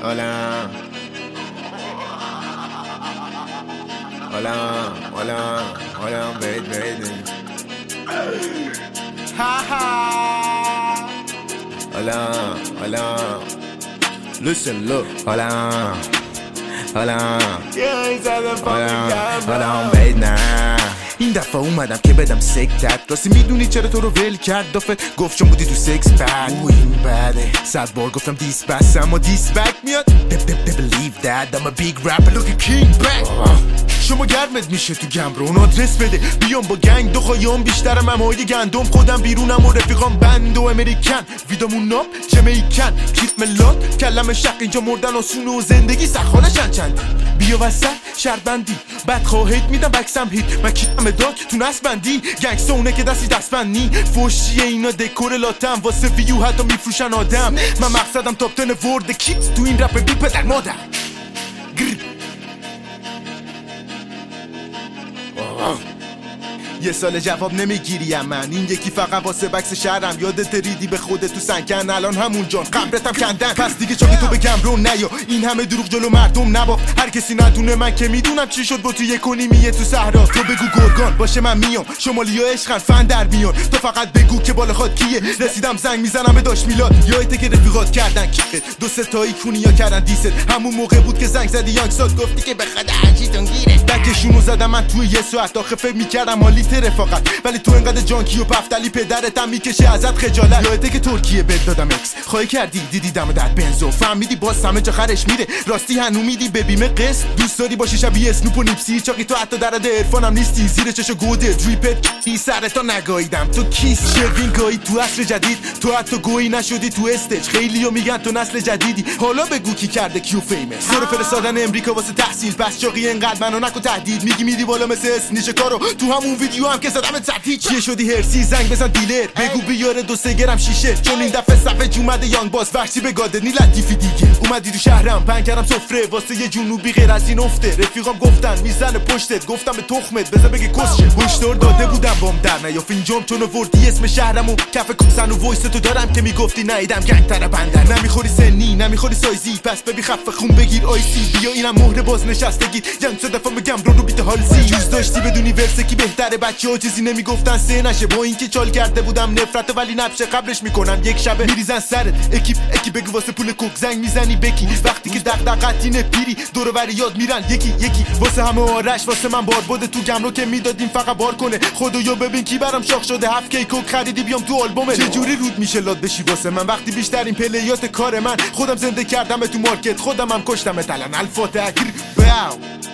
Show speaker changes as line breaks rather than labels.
Hola. Hola, hola, hola, baby. Ha ha. Hola, hola. Listen, look. Hola, hola. hola, baby. این دفعه اومدم که بدم سکتت راستی میدونی چرا تو رو ول کرد دافه گفت چون بودی تو سکس پک این بده 100 بار گفتم دیس بس اما دیس بک میاد believe that I'm a big rapper look at king back شما گرمت میشه تو گمرو اون آدرس بده بیام با گنگ دو خوایم بیشترم امایی گندم خودم بیرونم و رفیقام بند و امریکن ویدامون ناب جمیکن کیت ملات کلم شق اینجا مردن آسونه و زندگی سخانه چند بیا وسط شرط بندی بعد خواهیت میدم بکسم هیت من کیتم داک تو نصب بندی گنگستا اونه که دستی دست بندی فوشیه اینا دکور لاتم واسه ویو حتی میفروشن آدم من مقصدم تاپ 10 ورد کیت تو این رپ بی پدر مادر یه سال جواب نمیگیریم من این یکی فقط واسه بکس شهرم یادت ریدی به خودت تو سنکن الان همون جان قبرتم کندن پس دیگه چاکی تو بگم رو نیا این همه دروغ جلو مردم نباخت هر کسی ندونه من که میدونم چی شد با تو 1.5 تو صحرا تو بگو گرگان باشه من میام شمالی ها عشقن فن در میان تو فقط بگو که بالا خود کیه رسیدم زنگ میزنم به داش میلاد یادته که رفیقات کردن کیه دو سه تایی کونیا کردن دیست همون موقع بود که زنگ زدی یانگ ساد گفتی که به خدا عجیتون گیره بکشونو زدم من توی یه ساعت آخه فکر میکردم مالی رفاقت ولی تو انقدر جانکی و پفتلی پدرتم میکشه ازت خجالت یادته که ترکیه بد دادم اکس خواهی کردی دیدی دم در بنزو فهمیدی باز همه جا خرش میره راستی هنو میدی به بیمه قسط دوست داری باشی شبیه اسنوپ و نیپسی چاقی تو حتی درد عرفانم نیستی زیر چشو گوده دریپت بی سرتا نگاییدم تو کیس شروین گایی تو عصر جدید تو حتی گویی نشدی تو استیج خیلیو میگن تو نسل جدیدی حالا بگو کی کرده کیو فیمس سر فرستادن امریکا واسه تحصیل بس چاقی انقدر منو نکو تهدید میگی میدی بالا مثل اسنیش کارو تو همون ویدیو هم که زدم تحتیج چیه شدی هرسی زنگ بزن دیلر بگو بیاره 2-3 گرم شیشه چون این دفعه صفحه اومده یانگ باز وحشی به گادنی لطیفی دیگه اومدی تو شهرم پنگ کردم سفره واسه یه جنوبی غیر از این افته رفیقام گفتن میزنه پشتت گفتم به تخمت بذار بگه کسشه هشدار داده بودم بام در نیا فینجام چون وردی اسم شهرمو کف کوسن و وایس تو دارم که میگفتی نیدم گنگ تر بندر نمیخوری سنی نمیخوری سایزی پس ببی خفه خون بگیر آیسی بیا اینم مهر بازنشستگی یانگ صد دفعه میگم رو بیت هالزی جوز داشتی بدونی ورس کی بهتره بچه‌ها چیزی نمیگفتن سه نشه با اینکه چال کرده بودم نفرت ولی نبشه قبلش میکنم یک شبه میریزن سرت اکی بگو واسه پول کوک زنگ میزنی بکی وقتی که دغدغه‌تی نپیری دور و بر یاد میرن یکی واسه همه آرش واسه من بار بوده تو گمرو که میدادیم فقط بار کنه خدایا ببین کی برام شاخ شده 7 کی کوک خریدی بیام تو آلبومه چه جوری رود میشه لاد بشی واسه من وقتی بیشترین پلیات کار من خودم زنده کردم تو مارکت خودم هم کشتم الان الفاتحه باو